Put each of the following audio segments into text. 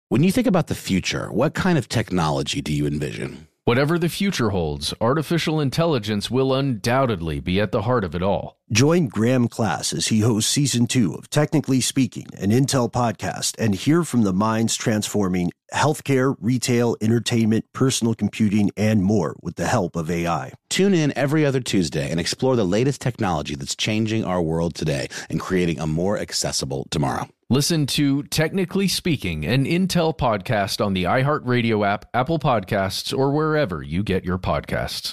When you think about the future, what kind of technology do you envision? Whatever the future holds, artificial intelligence will undoubtedly be at the heart of it all. Join Graham Class as he hosts Season 2 of Technically Speaking, an Intel podcast, and hear from the minds transforming healthcare, retail, entertainment, personal computing, and more with the help of AI. Tune in every other Tuesday and explore the latest technology that's changing our world today and creating a more accessible tomorrow. Listen to Technically Speaking, an Intel podcast on the iHeartRadio app, Apple Podcasts, or wherever you get your podcasts.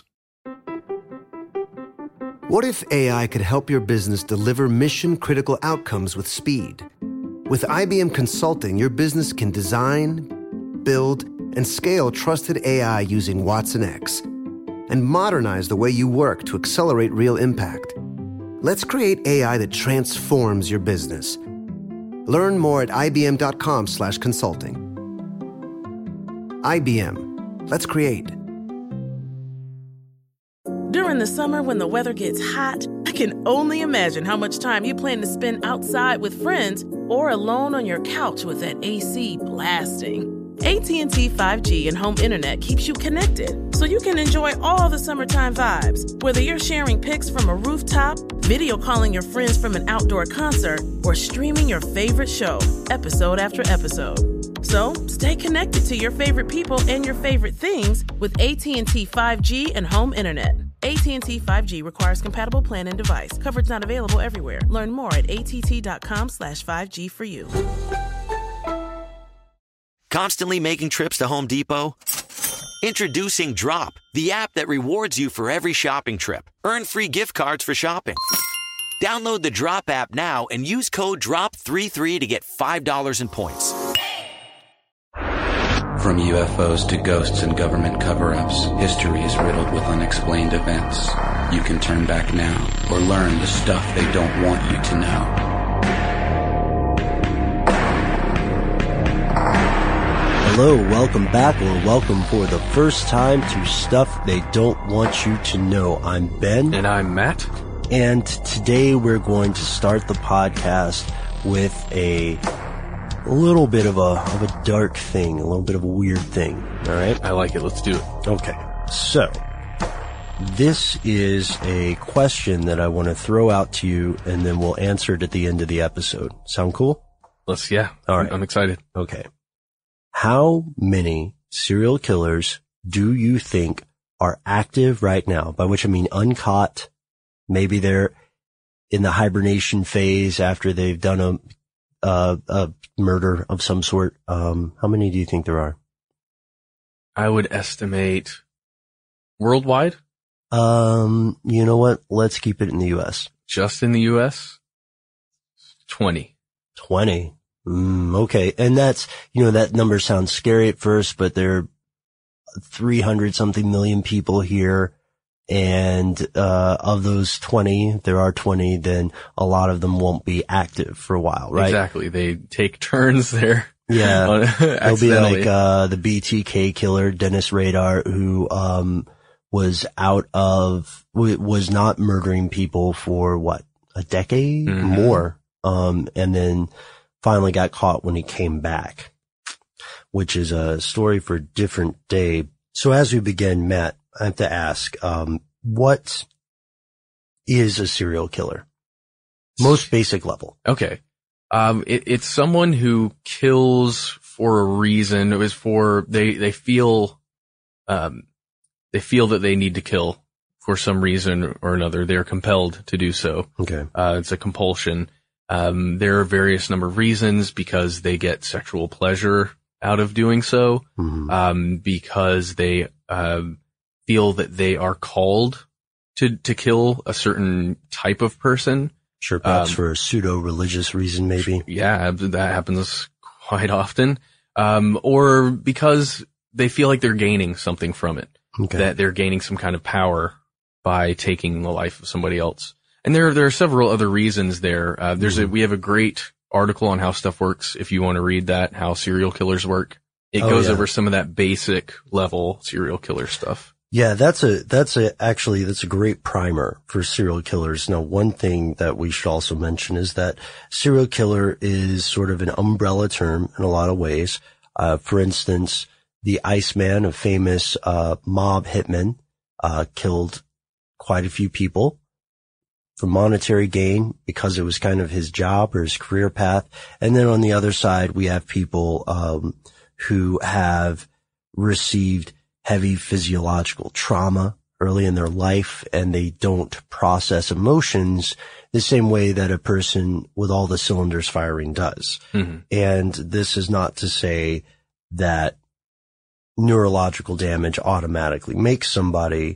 What if AI could help your business deliver mission-critical outcomes with speed? With IBM Consulting, your business can design, build, and scale trusted AI using watsonx, and modernize the way you work to accelerate real impact. Let's create AI that transforms your business. Learn more at ibm.com/consulting. IBM. Let's create. During the summer when the weather gets hot, I can only imagine how much time you plan to spend outside with friends or alone on your couch with that AC blasting. AT&T 5G and home internet keeps you connected, so you can enjoy all the summertime vibes, whether you're sharing pics from a rooftop, video calling your friends from an outdoor concert, or streaming your favorite show, episode after episode. So, stay connected to your favorite people and your favorite things with AT&T 5G and home internet. AT&T 5G requires compatible plan and device. Coverage not available everywhere. Learn more at att.com/5G for you. Constantly making trips to Home Depot? Introducing Drop, the app that rewards you for every shopping trip. Earn free gift cards for shopping. Download the Drop app now and use code DROP33 to get $5 in points. From UFOs to ghosts and government cover-ups, history is riddled with unexplained events. You can turn back now or learn the stuff they don't want you to know. Hello, welcome back, or welcome for the first time to Stuff They Don't Want You to Know. I'm Ben. And I'm Matt. And today we're going to start the podcast with a little bit of a dark thing, a little bit of a weird thing. All right? I like it. Let's do it. Okay. So, this is a question that I want to throw out to you, and then we'll answer it at the end of the episode. Sound cool? Yeah. All right. I'm excited. Okay. How many serial killers do you think are active right now? By which I mean uncaught. Maybe they're in the hibernation phase after they've done a murder of some sort. How many do you think there are? I would estimate worldwide. You know what? Let's keep it in the U.S. Just in the U.S.? 20. 20. Okay. And that's, that number sounds scary at first, but there are 300 something million people here. And, of those 20, there are 20, then a lot of them won't be active for a while, right? Exactly. They take turns there. Yeah. It'll be like, the BTK killer, Dennis Rader, who, was not murdering people for what, a decade? Mm-hmm. More. And then finally got caught when he came back, which is a story for a different day. So as we begin, Matt, I have to ask, what is a serial killer? Most basic level. Okay. It's someone who kills for a reason. It was they feel that they need to kill for some reason or another. They're compelled to do so. Okay. It's a compulsion. There are various number of reasons, because they get sexual pleasure out of doing so, because they feel that they are called to kill a certain type of person. Sure, perhaps for a pseudo-religious reason, maybe. Yeah, that happens quite often. Or because they feel like they're gaining something from it. Okay. That they're gaining some kind of power by taking the life of somebody else. And there are several other reasons there. We have a great article on how stuff works. If you want to read that, how serial killers work, it goes over some of that basic level serial killer stuff. Yeah, that's a great primer for serial killers. Now, one thing that we should also mention is that serial killer is sort of an umbrella term in a lot of ways. For instance, the Iceman, a famous mob hitman, killed quite a few people for monetary gain because it was kind of his job or his career path. And then on the other side, we have people who have received heavy physiological trauma early in their life, and they don't process emotions the same way that a person with all the cylinders firing does. Mm-hmm. And this is not to say that neurological damage automatically makes somebody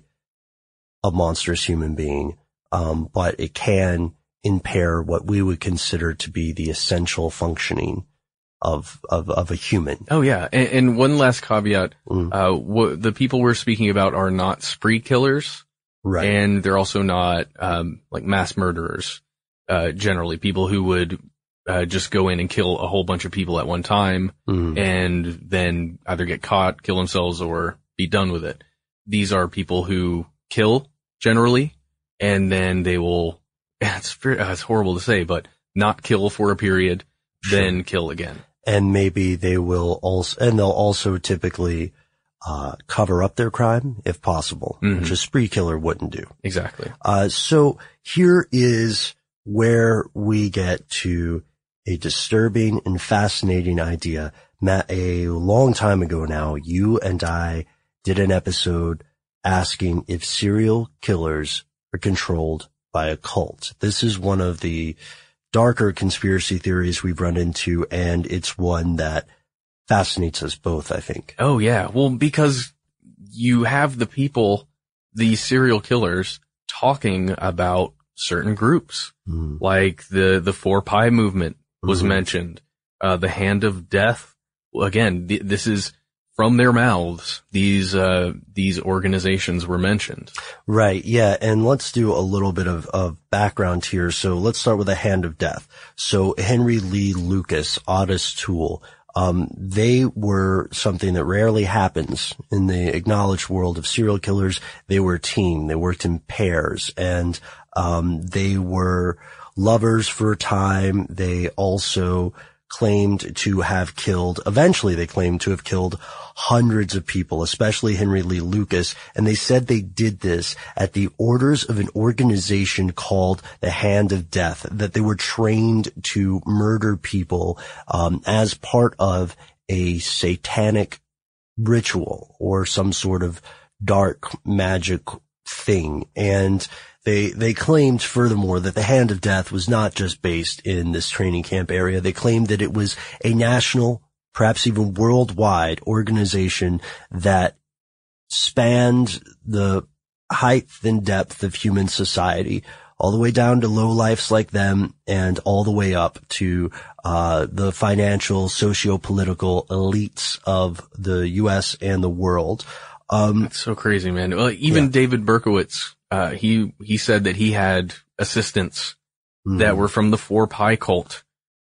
a monstrous human being, but it can impair what we would consider to be the essential functioning of a human. Oh yeah. And one last caveat. The people we're speaking about are not spree killers. Right. And they're also not, like mass murderers. Generally people who would, just go in and kill a whole bunch of people at one time and then either get caught, kill themselves, or be done with it. These are people who kill generally, and then they will, it's horrible to say, but not kill for a period, then kill again. And maybe they will also, and they'll also typically, cover up their crime if possible, which a spree killer wouldn't do. Exactly. So here is where we get to a disturbing and fascinating idea. Matt, a long time ago now, you and I did an episode asking if serial killers are controlled by a cult. This is one of the darker conspiracy theories we've run into, and it's one that fascinates us both, I think. Oh yeah. Well, because you have the people, these serial killers, talking about certain groups, like the 4-Pi movement was mentioned, the Hand of Death. Again, this is from their mouths. These organizations were mentioned. Right. Yeah. And let's do a little bit of background here. So let's start with the Hand of Death. So Henry Lee Lucas, Otis Toole, they were something that rarely happens in the acknowledged world of serial killers. They were a team. They worked in pairs, and they were lovers for a time. They also eventually they claimed to have killed hundreds of people, especially Henry Lee Lucas. And they said they did this at the orders of an organization called the Hand of Death, that they were trained to murder people, as part of a satanic ritual or some sort of dark magic thing. And they claimed furthermore that the Hand of Death was not just based in this training camp area. They claimed that it was a national, perhaps even worldwide organization that spanned the height and depth of human society, all the way down to lowlifes like them and all the way up to the financial, socio-political elites of the U.S. and the world. That's so crazy, man. Well, even David Berkowitz, he said that he had assistants that were from the 4-Pi cult.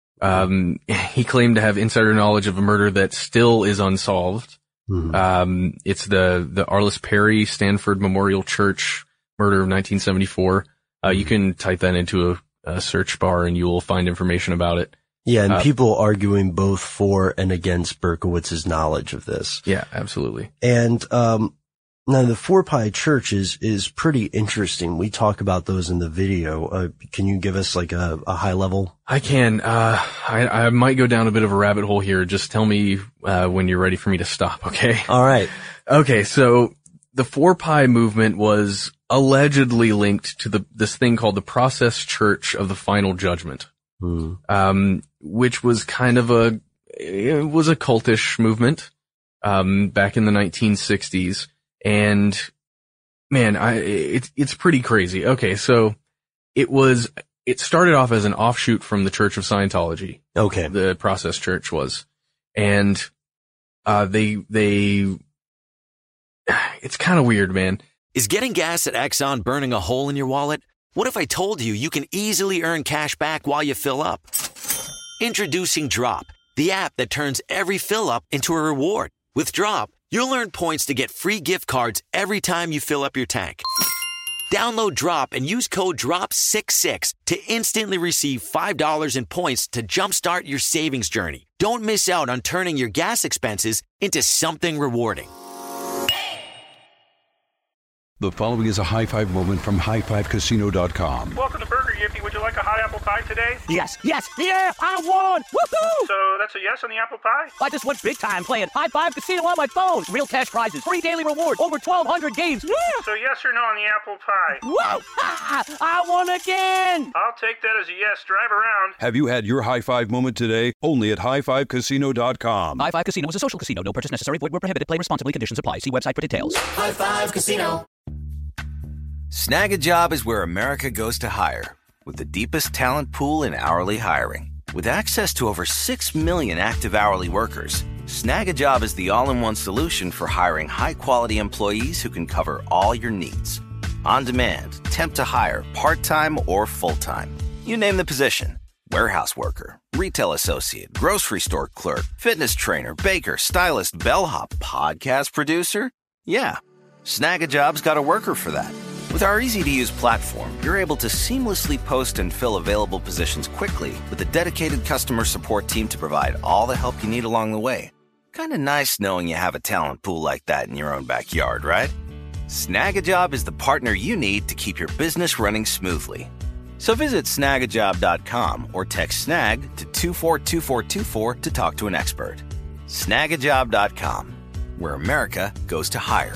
He claimed to have insider knowledge of a murder that still is unsolved. It's the Arliss Perry Stanford Memorial Church murder of 1974. You can type that into a search bar and you will find information about it. Yeah, and people arguing both for and against Berkowitz's knowledge of this. Yeah, absolutely. And now the 4-Pi Church is pretty interesting. We talk about those in the video. Can you give us like a high level? I can. I might go down a bit of a rabbit hole here. Just tell me when you're ready for me to stop, okay? All right. Okay, so the 4-Pi movement was allegedly linked to this thing called the Process Church of the Final Judgment. Which was kind of it was a cultish movement, back in the 1960s. And man, it's pretty crazy. Okay. So it started off as an offshoot from the Church of Scientology. Okay. The Process Church was. And, it's kind of weird, man. Is getting gas at Exxon burning a hole in your wallet? What if I told you you can easily earn cash back while you fill up? Introducing Drop, the app that turns every fill up into a reward. With Drop, you'll earn points to get free gift cards every time you fill up your tank. Download Drop and use code DROP66 to instantly receive $5 in points to jumpstart your savings journey. Don't miss out on turning your gas expenses into something rewarding. The following is a high five moment from highfivecasino.com. Welcome to Burger Yippee. Would you like a hot apple pie today? Yes, yeah, I won! Woohoo! So that's a yes on the apple pie? I just went big time playing High Five Casino on my phone. Real cash prizes, free daily rewards, over 1,200 games. Yeah! So yes or no on the apple pie? Whoa! I won again! I'll take that as a yes. Drive around. Have you had your high five moment today? Only at highfivecasino.com. High Five Casino is a social casino. No purchase necessary. Void where prohibited. Play responsibly. Conditions apply. See website for details. High Five Casino. Snag a Job is where America goes to hire, with the deepest talent pool in hourly hiring. With access to over 6 million active hourly workers, Snag a Job is the all-in-one solution for hiring high-quality employees who can cover all your needs. On demand, temp to hire, part-time or full-time. You name the position. Warehouse worker, retail associate, grocery store clerk, fitness trainer, baker, stylist, bellhop, podcast producer. Yeah, Snag a Job's got a worker for that. With our easy-to-use platform, you're able to seamlessly post and fill available positions quickly with a dedicated customer support team to provide all the help you need along the way. Kind of nice knowing you have a talent pool like that in your own backyard, right? Snag a Job is the partner you need to keep your business running smoothly. So visit snagajob.com or text SNAG to 242424 to talk to an expert. Snagajob.com, where America goes to hire.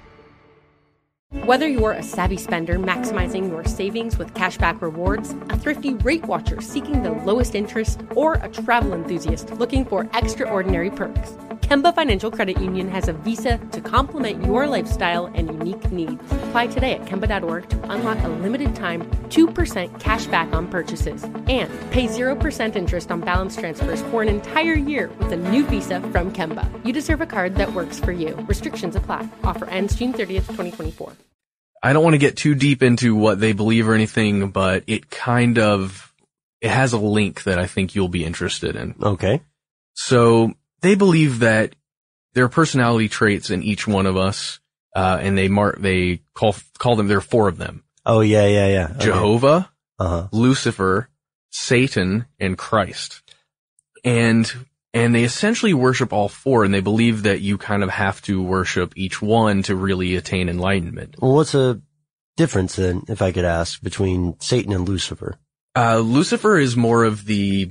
Whether you're a savvy spender maximizing your savings with cashback rewards, a thrifty rate watcher seeking the lowest interest, or a travel enthusiast looking for extraordinary perks, Kemba Financial Credit Union has a visa to complement your lifestyle and unique needs. Apply today at Kemba.org to unlock a limited-time 2% cash back on purchases and pay 0% interest on balance transfers for an entire year with a new visa from Kemba. You deserve a card that works for you. Restrictions apply. Offer ends June 30th, 2024. I don't want to get too deep into what they believe or anything, but it has a link that I think you'll be interested in. Okay. So they believe that there are personality traits in each one of us, and they call them, there are 4 of them. Oh, yeah. Okay. Jehovah, Lucifer, Satan, and Christ. And they essentially worship all 4, and they believe that you kind of have to worship each one to really attain enlightenment. Well, what's the difference then, if I could ask, between Satan and Lucifer? Lucifer is more of the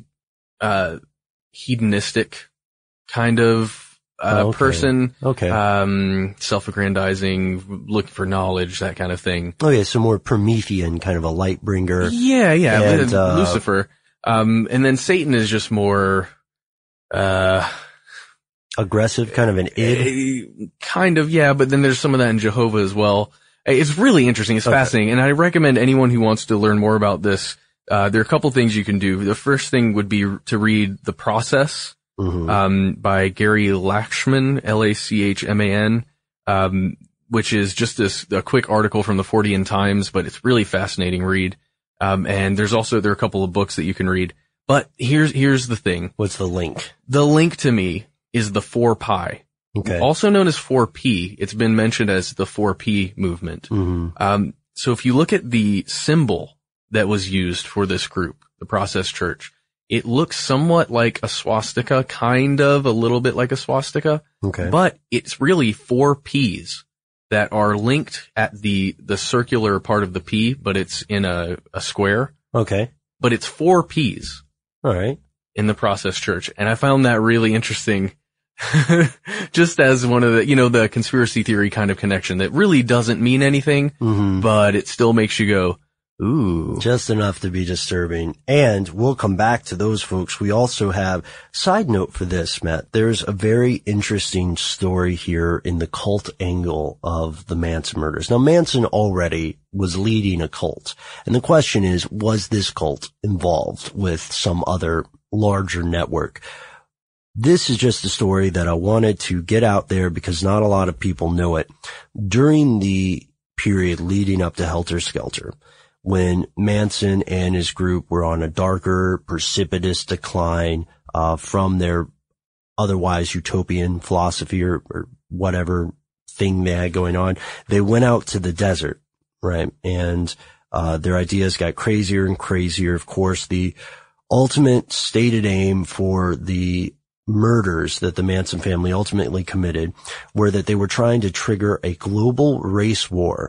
hedonistic kind of person. Okay. Self-aggrandizing, looking for knowledge, that kind of thing. Okay, so more Promethean, kind of a light bringer. Yeah. And, Lucifer. And then Satan is just more aggressive, kind of an id? Kind of, yeah, but then there's some of that in Jehovah as well. It's really interesting. It's fascinating. And I recommend anyone who wants to learn more about this, there are a couple things you can do. The first thing would be to read The Process, by Gary Lachman, Lachman, which is just a quick article from the Fortean Times, but it's really fascinating read. And there are a couple of books that you can read. But here's the thing. What's the link? The link to me is the 4-pi. Okay. Also known as 4P. It's been mentioned as the 4P movement. So if you look at the symbol that was used for this group, the Process Church, it looks somewhat like a swastika, a little bit like a swastika. Okay. But it's really 4 Ps that are linked at the circular part of the P, but it's in a square. Okay. But it's 4 Ps. All right. In the Process Church. And I found that really interesting. Just as one of the conspiracy theory kind of connection that really doesn't mean anything, but it still makes you go, ooh. Just enough to be disturbing. And we'll come back to those folks. We also have, side note for this, Matt, there's a very interesting story here in the cult angle of the Manson murders. Now, Manson already was leading a cult. And the question is, was this cult involved with some other larger network? This is just a story that I wanted to get out there because not a lot of people know it. During the period leading up to Helter Skelter, when Manson and his group were on a darker, precipitous decline from their otherwise utopian philosophy or whatever thing they had going on, they went out to the desert right? And their ideas got crazier and crazier. Of course, the ultimate stated aim for the murders that the Manson family ultimately committed were that they were trying to trigger a global race war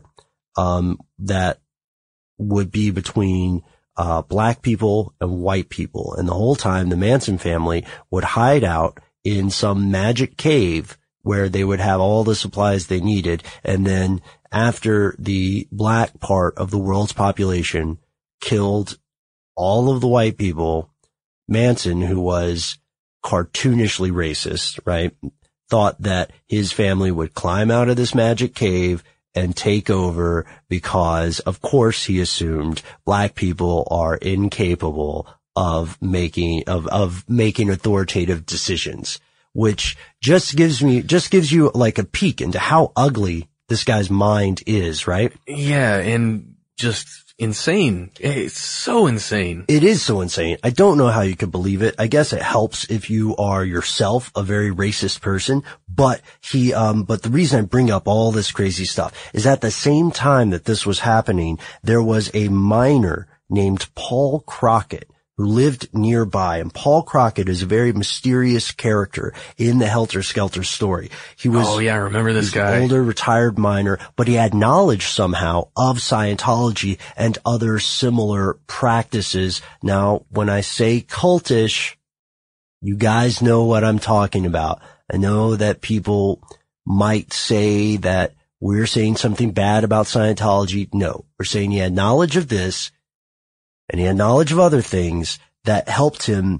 that would be between black people and white people. And the whole time, the Manson family would hide out in some magic cave where they would have all the supplies they needed. And then after the black part of the world's population killed all of the white people, Manson, who was cartoonishly racist, right, thought that his family would climb out of this magic cave and take over because, of course, he assumed black people are incapable of making authoritative decisions, which just gives you like a peek into how ugly this guy's mind is, right? Yeah, and just insane. It's so insane. It is so insane. I don't know how you could believe it. I guess it helps if you are yourself a very racist person, but but the reason I bring up all this crazy stuff is at the same time that this was happening, there was a miner named Paul Crockett who lived nearby. And Paul Crockett is a very mysterious character in the Helter Skelter story. He was, I remember this guy. An older retired miner, but he had knowledge somehow of Scientology and other similar practices. Now, when I say cultish, you guys know what I'm talking about. I know that people might say that we're saying something bad about Scientology. No, we're saying he had knowledge of this, and he had knowledge of other things that helped him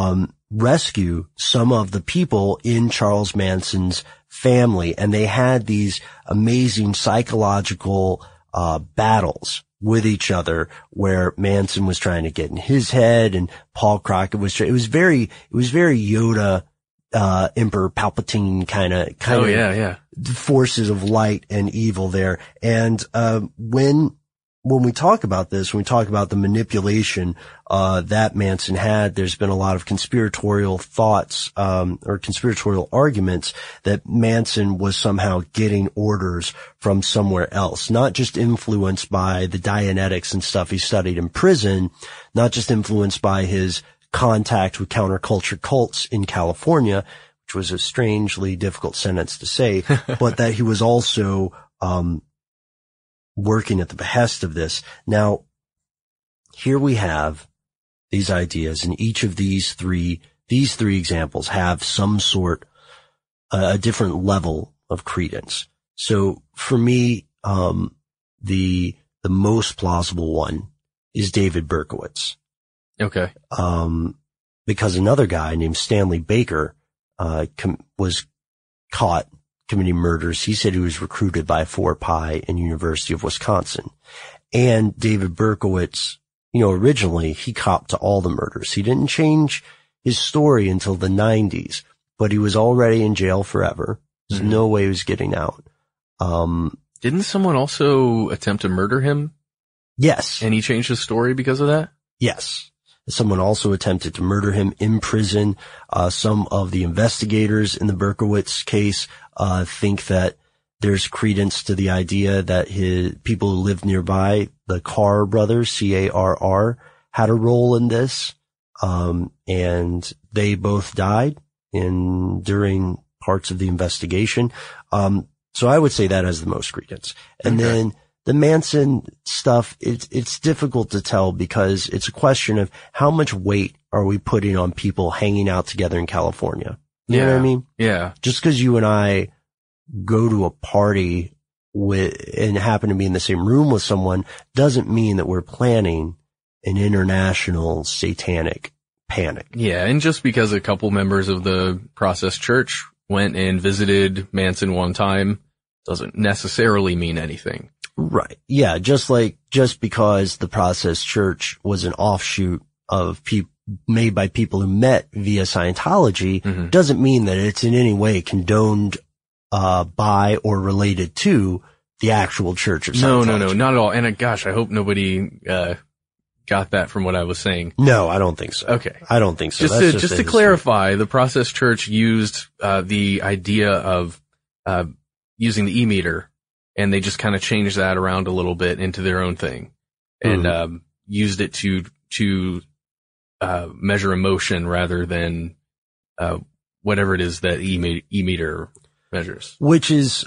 rescue some of the people in Charles Manson's family. And they had these amazing psychological battles with each other where Manson was trying to get in his head and Paul Crockett was it was very Yoda, Emperor Palpatine kind of forces of light and evil there. And when we talk about this, when we talk about the manipulation that Manson had, there's been a lot of conspiratorial thoughts or conspiratorial arguments that Manson was somehow getting orders from somewhere else, not just influenced by the Dianetics and stuff he studied in prison, not just influenced by his contact with counterculture cults in California, which was a strangely difficult sentence to say, but that he was also working at the behest of this. Now, here we have these ideas, and each of these three examples have some sort, a different level of credence. So for me, the most plausible one is David Berkowitz. Okay. Because another guy named Stanley Baker, was caught committing murders. He said he was recruited by Fort Pye and University of Wisconsin. And David Berkowitz, originally he copped to all the murders. He didn't change his story until the 90s, but he was already in jail forever. There's no way he was getting out. Didn't someone also attempt to murder him? Yes. And he changed his story because of that? Yes. Someone also attempted to murder him in prison. Some of the investigators in the Berkowitz case think that there's credence to the idea that people who lived nearby, the Carr brothers, C-A-R-R, had a role in this. And they both died during parts of the investigation. So I would say that has the most credence. And then the Manson stuff, it's difficult to tell because it's a question of how much weight are we putting on people hanging out together in California? You know what I mean? Yeah. Just because you and I go to a party and happen to be in the same room with someone doesn't mean that we're planning an international satanic panic. Yeah. And just because a couple members of the Process Church went and visited Manson one time doesn't necessarily mean anything. Right. Yeah. Just because the Process Church was an offshoot of made by people who met via Scientology doesn't mean that it's in any way condoned, by or related to the actual Church of Scientology. No, not at all. And gosh, I hope nobody, got that from what I was saying. No, I don't think so. Okay. I don't think so. Just to clarify, the Process Church used, the idea of, using the e-meter and they just kind of changed that around a little bit into their own thing, and used it to measure emotion rather than whatever it is that e-meter measures. Which is,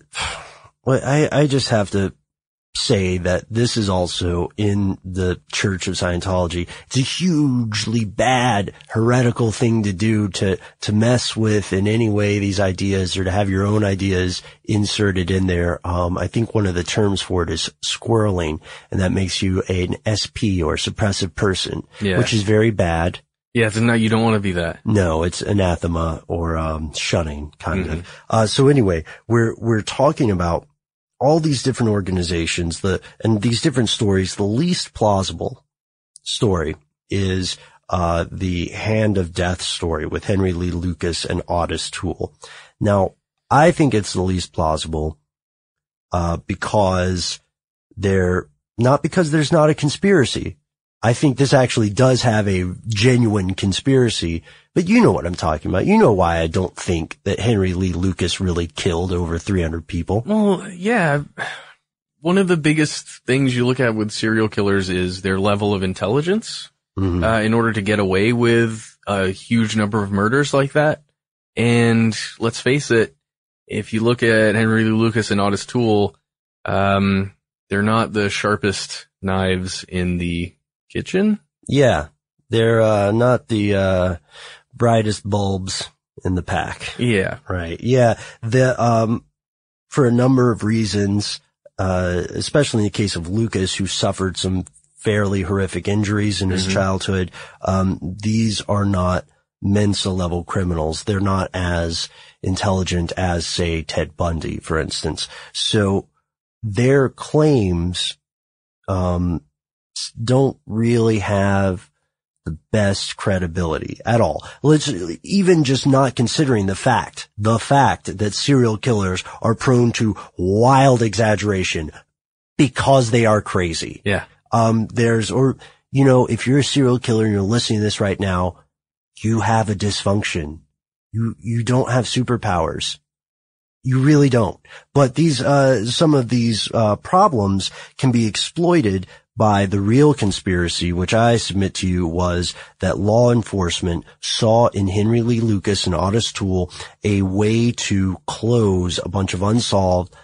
I just have to say that this is also in the Church of Scientology. It's a hugely bad, heretical thing to do, to mess with in any way these ideas, or to have your own ideas inserted in there. I think one of the terms for it is squirreling, and that makes you an SP or suppressive person, which is very bad. Yeah, no, you don't want to be that. No, it's anathema or shunning, kind of. So anyway, we're talking about all these different organizations, and these different stories. The least plausible story is the Hand of Death story with Henry Lee Lucas and Otis Toole. Now, I think it's the least plausible because there's not a conspiracy. I think this actually does have a genuine conspiracy, but you know what I'm talking about. You know why I don't think that Henry Lee Lucas really killed over 300 people. Well, yeah. One of the biggest things you look at with serial killers is their level of intelligence, in order to get away with a huge number of murders like that. And let's face it, if you look at Henry Lee Lucas and Otis Toole, they're not the sharpest knives in the kitchen. Yeah. They're not the brightest bulbs in the pack. Yeah. Right. Yeah. For a number of reasons, especially in the case of Lucas, who suffered some fairly horrific injuries in his childhood, these are not Mensa level criminals. They're not as intelligent as, say, Ted Bundy, for instance. So their claims don't really have the best credibility at all. Let's even just not considering the fact that serial killers are prone to wild exaggeration because they are crazy. Yeah. If you're a serial killer and you're listening to this right now, you have a dysfunction. You don't have superpowers. You really don't. But some of these problems can be exploited by the real conspiracy, which I submit to you was that law enforcement saw in Henry Lee Lucas and Otis Toole a way to close a bunch of unresolved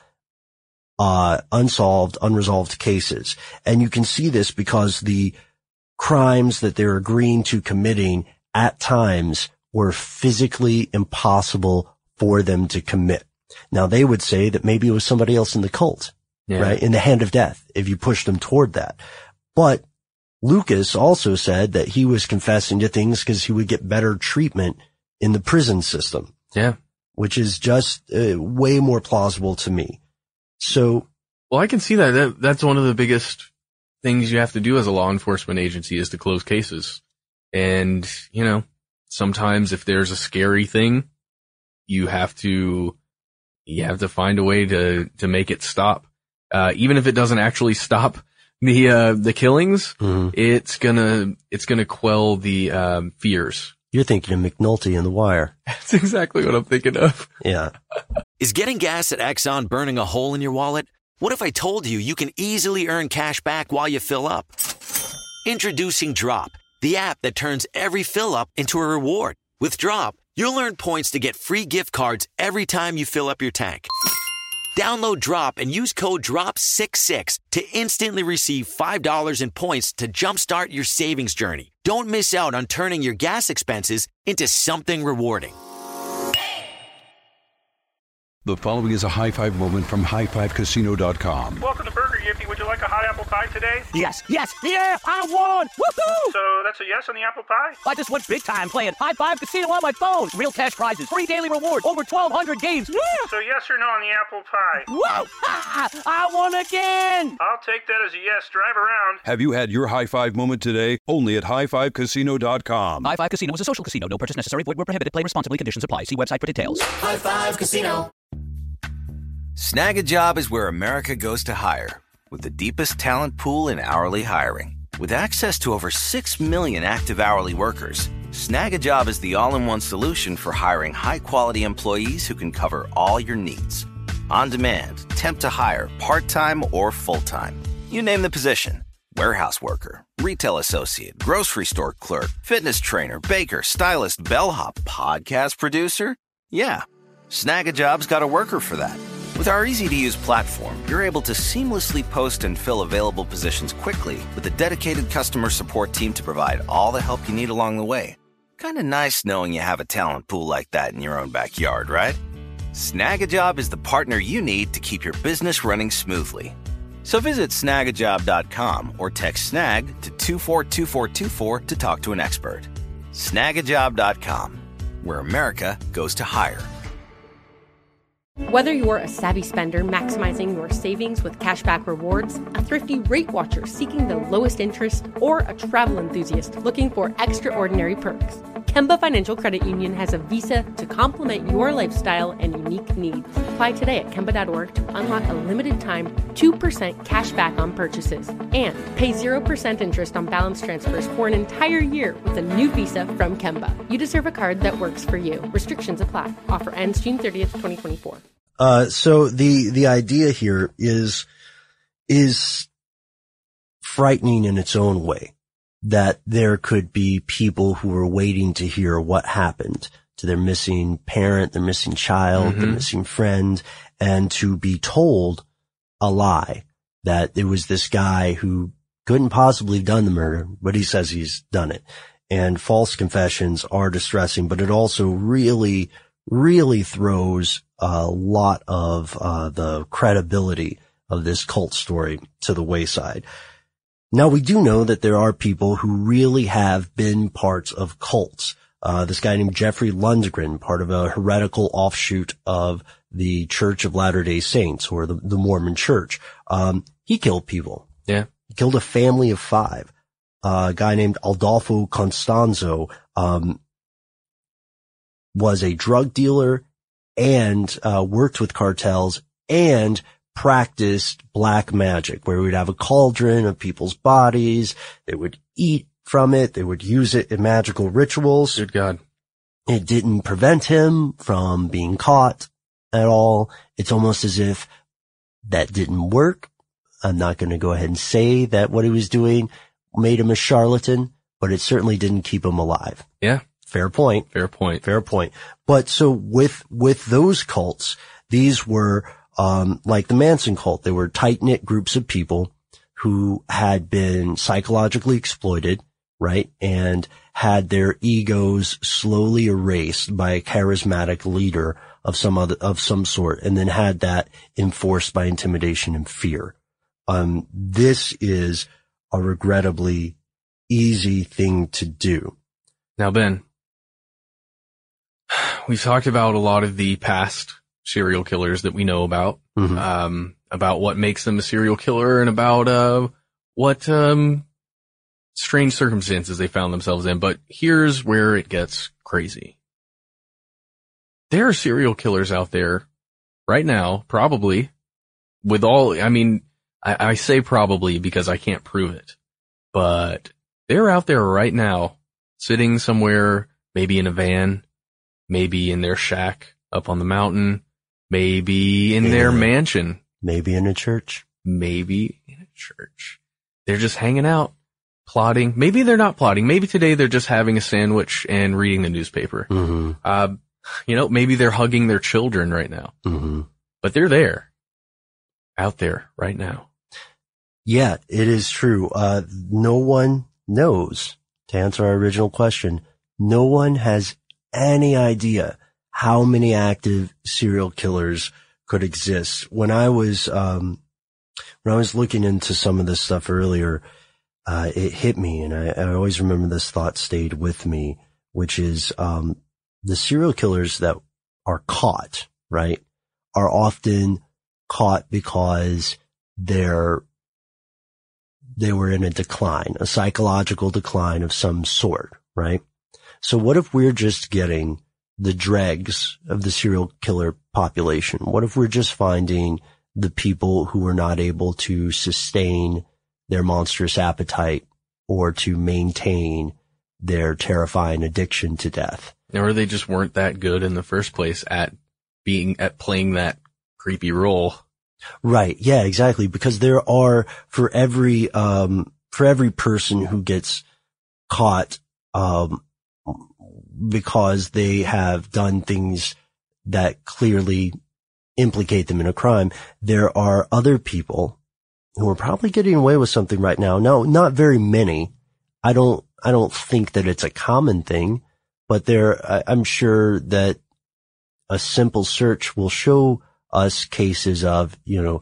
cases. And you can see this because the crimes that they're agreeing to committing at times were physically impossible for them to commit. Now, they would say that maybe it was somebody else in the cult. Yeah. Right? In the Hand of Death, if you pushed them toward that. But Lucas also said that he was confessing to things because he would get better treatment in the prison system. Yeah. Which is just way more plausible to me. So. Well, I can see that. That's one of the biggest things you have to do as a law enforcement agency is to close cases. And, sometimes if there's a scary thing, you have to find a way to make it stop. Even if it doesn't actually stop the killings, it's gonna quell the fears. You're thinking of McNulty and The Wire. That's exactly what I'm thinking of. Yeah. Is getting gas at Exxon burning a hole in your wallet? What if I told you can easily earn cash back while you fill up? Introducing Drop, the app that turns every fill up into a reward. With Drop, you'll earn points to get free gift cards every time you fill up your tank. Download Drop and use code DROP66 to instantly receive $5 in points to jumpstart your savings journey. Don't miss out on turning your gas expenses into something rewarding. The following is a high five moment from highfivecasino.com. Welcome to Burger Yippee. Would you like a hot apple pie today? Yes, yeah, I won! Woohoo! So that's a yes on the apple pie? I just went big time playing High Five Casino on my phone. Real cash prizes, free daily rewards, over 1,200 games. Yeah! So yes or no on the apple pie? Whoa! I won again! I'll take that as a yes. Drive around. Have you had your high five moment today? Only at highfivecasino.com. High Five Casino is a social casino. No purchase necessary. Void where prohibited. Play responsibly. Conditions apply. See website for details. High Five Casino. Snag a Job is where America goes to hire, with the deepest talent pool in hourly hiring. With access to over 6 million active hourly workers, Snag a Job is the all-in-one solution for hiring high-quality employees who can cover all your needs. On demand, temp to hire, part-time or full-time. You name the position. Warehouse worker, retail associate, grocery store clerk, fitness trainer, baker, stylist, bellhop, podcast producer. Yeah, Snag-a-Job's got a worker for that. With our easy-to-use platform, you're able to seamlessly post and fill available positions quickly with a dedicated customer support team to provide all the help you need along the way. Kind of nice knowing you have a talent pool like that in your own backyard, right? Snag-a-Job is the partner you need to keep your business running smoothly. So visit snagajob.com or text snag to 242424 to talk to an expert. Snagajob.com, where America goes to hire. Whether you're a savvy spender maximizing your savings with cashback rewards, a thrifty rate watcher seeking the lowest interest, or a travel enthusiast looking for extraordinary perks, Kemba Financial Credit Union has a visa to complement your lifestyle and unique needs. Apply today at Kemba.org to unlock a limited-time 2% cash back on purchases and pay 0% interest on balance transfers for an entire year with a new visa from Kemba. You deserve a card that works for you. Restrictions apply. Offer ends June 30th, 2024. So the idea here is frightening in its own way, that there could be people who are waiting to hear what happened to their missing parent, their missing child, their missing friend, and to be told a lie that it was this guy who couldn't possibly have done the murder, but he says he's done it. And false confessions are distressing, but it also really throws a lot of the credibility of this cult story to the wayside. Now, we do know that there are people who really have been parts of cults. This guy named Jeffrey Lundgren, part of a heretical offshoot of the Church of Latter-day Saints, or the Mormon Church. He killed people. Yeah. He killed a family of 5. A guy named Adolfo Constanzo, was a drug dealer and worked with cartels and practiced black magic, where we'd have a cauldron of people's bodies. They would eat from it. They would use it in magical rituals. Good God. It didn't prevent him from being caught at all. It's almost as if that didn't work. I'm not going to go ahead and say that what he was doing made him a charlatan, but it certainly didn't keep him alive. Yeah. Fair point. Fair point. Fair point. But so with those cults, these were like the Manson cult. They were tight-knit groups of people who had been psychologically exploited, right? And had their egos slowly erased by a charismatic leader of some sort, and then had that enforced by intimidation and fear. This is a regrettably easy thing to do. Now, Ben, we've talked about a lot of the past serial killers that we know about, about what makes them a serial killer and about, what, strange circumstances they found themselves in. But here's where it gets crazy. There are serial killers out there right now, probably with all, I mean, I say probably because I can't prove it, but they're out there right now sitting somewhere, maybe in a van, maybe in their shack up on the mountain, maybe in their mansion. Maybe in a church. Maybe in a church. They're just hanging out, plotting. Maybe they're not plotting. Maybe today they're just having a sandwich and reading the newspaper. Maybe they're hugging their children right now. But they're there. Out there right now. Yeah, it is true. No one knows, to answer our original question, no one has any idea how many active serial killers could exist. When I was looking into some of this stuff earlier, it hit me, and I always remember this thought stayed with me, which is, the serial killers that are caught, right, are often caught because they were in a decline, a psychological decline of some sort, right? So what if we're just getting the dregs of the serial killer population? What if we're just finding the people who are not able to sustain their monstrous appetite or to maintain their terrifying addiction to death? Or they just weren't that good in the first place at playing that creepy role. Right. Yeah, exactly. Because there are, for every person who gets caught, because they have done things that clearly implicate them in a crime, there are other people who are probably getting away with something right now. No, not very many. I don't think that it's a common thing, but I'm sure that a simple search will show us cases of,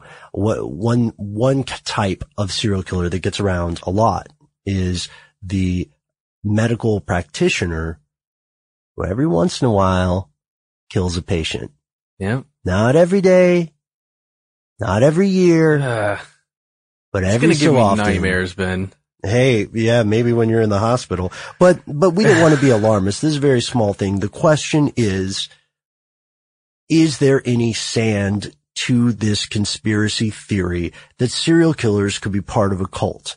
one type of serial killer that gets around a lot is the medical practitioner who every once in a while kills a patient. Yeah. Not every day, not every year, but every so often. It's gonna give me nightmares, Ben. Hey, yeah, maybe when you're in the hospital. But we don't want to be alarmist. This is a very small thing. The question is there any sand to this conspiracy theory that serial killers could be part of a cult?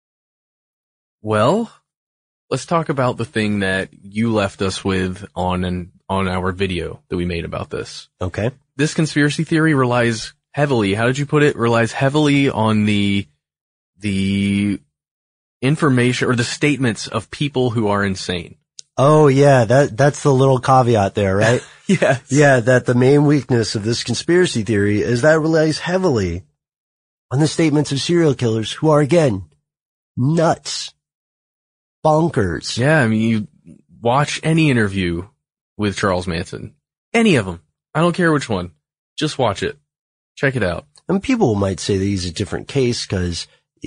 Well, let's talk about the thing that you left us with on our video that we made about this. Okay. This conspiracy theory relies heavily, how did you put it? Relies heavily on the information or the statements of people who are insane. Oh yeah, that's the little caveat there, right? Yes. Yeah, that the main weakness of this conspiracy theory is that it relies heavily on the statements of serial killers who are, again, nuts. Bonkers. Yeah, I mean, you watch any interview with Charles Manson. Any of them. I don't care which one. Just watch it. Check it out. And people might say that he's a different case because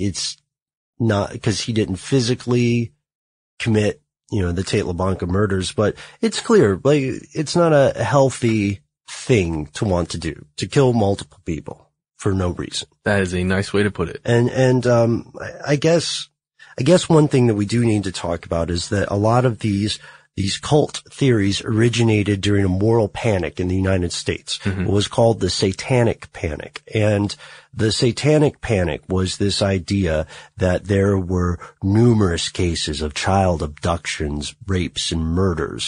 he didn't physically commit, the Tate LaBanca murders, but it's clear, it's not a healthy thing to want to do, to kill multiple people for no reason. That is a nice way to put it. And I guess one thing that we do need to talk about is that a lot of these cult theories originated during a moral panic in the United States. Mm-hmm. It was called the Satanic Panic. And the Satanic Panic was this idea that there were numerous cases of child abductions, rapes, and murders,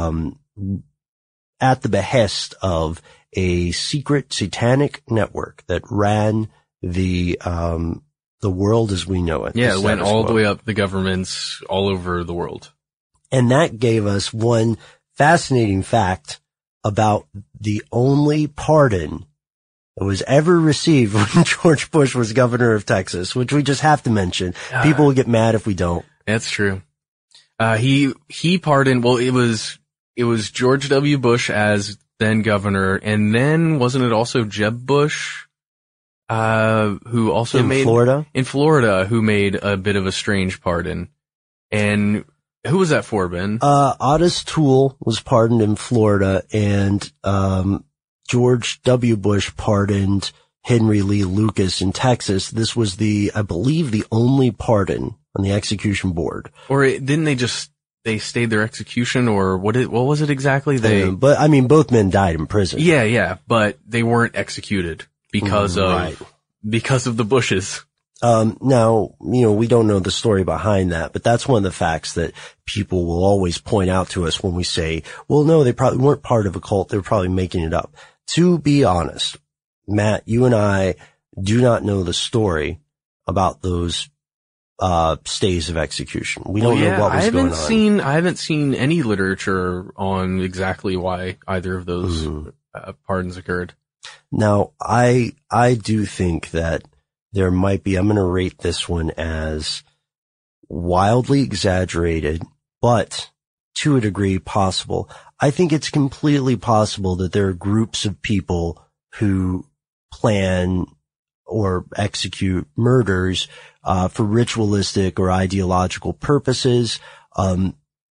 at the behest of a secret satanic network that ran the world as we know it. Yeah, it went all the way up the governments all over the world. And that gave us one fascinating fact about the only pardon that was ever received when George Bush was governor of Texas, which we just have to mention. People will get mad if we don't. That's true. He pardoned, well, it was George W. Bush as then governor, and then wasn't it also Jeb Bush, who also in Florida, who made a bit of a strange pardon. And who was that for, Ben? Otis Toole was pardoned in Florida, and George W. Bush pardoned Henry Lee Lucas in Texas. This was I believe the only pardon on the execution board. Or didn't they stayed their execution, or what was it exactly? But I mean, both men died in prison. Yeah, but they weren't executed because of the Bushes. Now, we don't know the story behind that, but that's one of the facts that people will always point out to us when we say, well, no, they probably weren't part of a cult. They were probably making it up. To be honest, Matt, you and I do not know the story about those, stays of execution. We don't know what was going on. I haven't seen any literature on exactly why either of those pardons occurred. Now, I do think that there might be, I'm going to rate this one as wildly exaggerated, but to a degree possible. I think it's completely possible that there are groups of people who plan or execute murders, for ritualistic or ideological purposes. And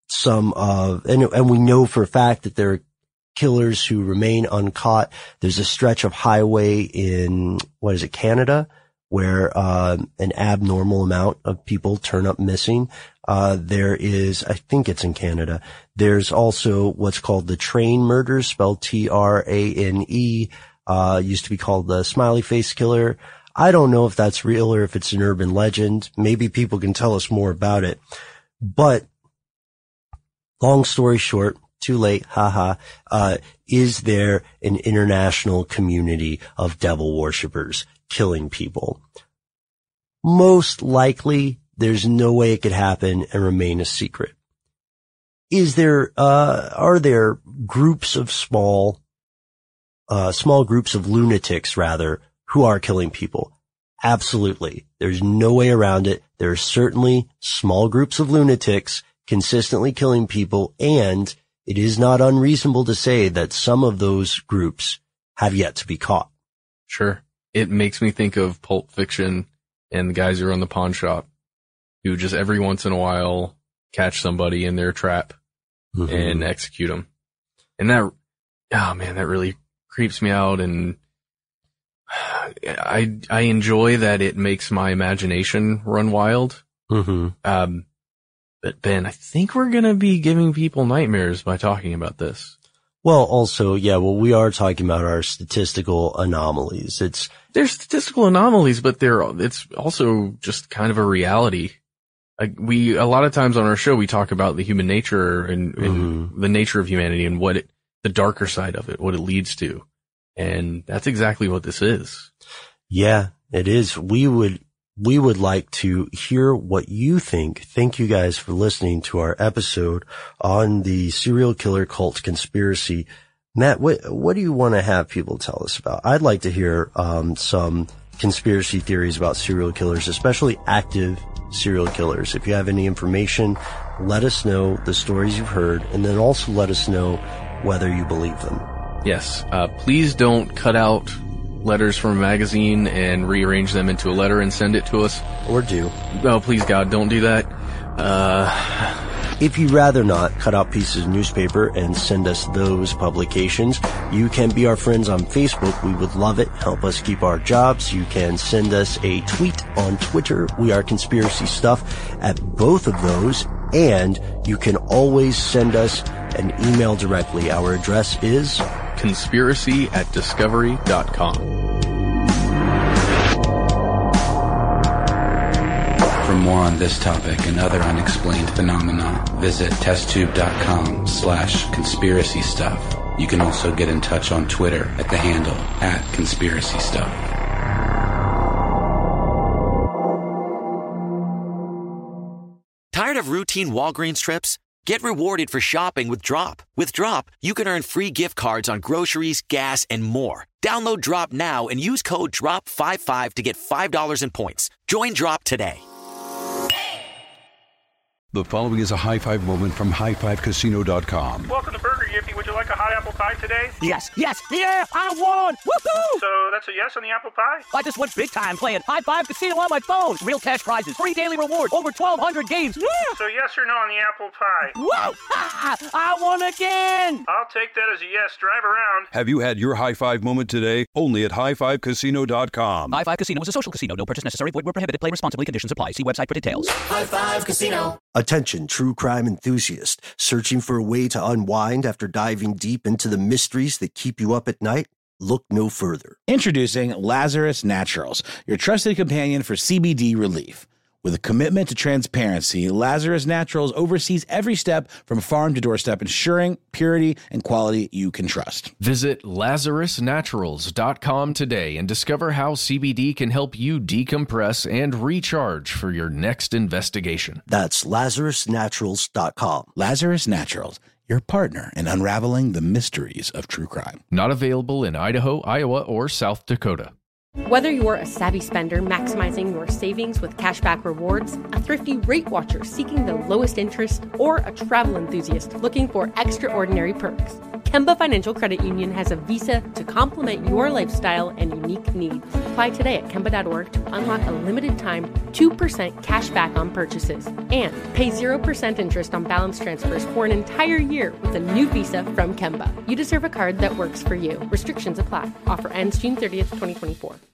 we know for a fact that there are killers who remain uncaught. There's a stretch of highway in, Canada, where an abnormal amount of people turn up missing. There is, I think it's in Canada, there's also what's called the train murders, spelled Trane, used to be called the smiley face killer. I don't know if that's real or if it's an urban legend. Maybe people can tell us more about it. But long story short, too late, haha. Is there an international community of devil worshippers killing people? Most likely, there's no way it could happen and remain a secret. Are there groups of small groups of lunatics, rather, who are killing people? Absolutely. There's no way around it. There are certainly small groups of lunatics consistently killing people, and it is not unreasonable to say that some of those groups have yet to be caught. Sure. It makes me think of Pulp Fiction and the guys who run the pawn shop who just every once in a while catch somebody in their trap and execute them. And that really creeps me out, and I enjoy that it makes my imagination run wild. But Ben, I think we're going to be giving people nightmares by talking about this. Well, also, we are talking about our statistical anomalies. They're statistical anomalies, but it's also just kind of a reality. A lot of times on our show, we talk about the human nature and the nature of humanity and the darker side of it, what it leads to. And that's exactly what this is. Yeah, it is. We would like to hear what you think. Thank you guys for listening to our episode on the serial killer cult conspiracy. Matt, what do you want to have people tell us about? I'd like to hear some conspiracy theories about serial killers, especially active serial killers. If you have any information, let us know the stories you've heard, and then also let us know whether you believe them. Yes. Please don't cut out letters from a magazine and rearrange them into a letter and send it to us. Or do. Oh, please, God, don't do that. If you'd rather not cut out pieces of newspaper and send us those publications, you can be our friends on Facebook. We would love it. Help us keep our jobs. You can send us a tweet on Twitter. We are Conspiracy Stuff at both of those. And you can always send us an email directly. Our address is conspiracy@discovery.com. For more on this topic and other unexplained phenomena, visit testtube.com/conspiracy stuff. You can also get in touch on Twitter at the handle @conspiracystuff. Tired of routine Walgreens trips? Get rewarded for shopping with Drop. With Drop, you can earn free gift cards on groceries, gas, and more. Download Drop now and use code DROP55 to get $5 in points. Join Drop today. The following is a high-five moment from highfivecasino.com. Welcome to Burger Yippee. Would you like a hot apple pie today? Yes, yeah, I won! Woohoo! So that's a yes on the apple pie? I just went big time playing High Five Casino on my phone. Real cash prizes, free daily rewards, over 1,200 games. Yeah! So yes or no on the apple pie? Whoa! I won again! I'll take that as a yes. Drive around. Have you had your high-five moment today? Only at highfivecasino.com. High Five Casino is a social casino. No purchase necessary. Void where prohibited. Play responsibly. Conditions apply. See website for details. High Five Casino. Attention, true crime enthusiast. Searching for a way to unwind after diving deep into the mysteries that keep you up at night? Look no further. Introducing Lazarus Naturals, your trusted companion for CBD relief. With a commitment to transparency, Lazarus Naturals oversees every step from farm to doorstep, ensuring purity and quality you can trust. Visit LazarusNaturals.com today and discover how CBD can help you decompress and recharge for your next investigation. That's LazarusNaturals.com. Lazarus Naturals, your partner in unraveling the mysteries of true crime. Not available in Idaho, Iowa, or South Dakota. Whether you're a savvy spender maximizing your savings with cashback rewards, a thrifty rate watcher seeking the lowest interest, or a travel enthusiast looking for extraordinary perks, Kemba Financial Credit Union has a visa to complement your lifestyle and unique needs. Apply today at Kemba.org to unlock a limited time 2% cash back on purchases and pay 0% interest on balance transfers for an entire year with a new visa from Kemba. You deserve a card that works for you. Restrictions apply. Offer ends June 30th, 2024.